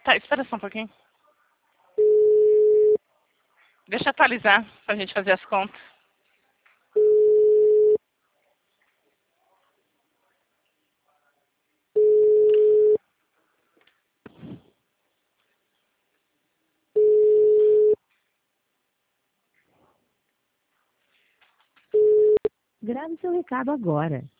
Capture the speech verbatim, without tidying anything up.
Tá, espera só um pouquinho. Deixa eu atualizar pra gente fazer as contas. Grave seu recado agora.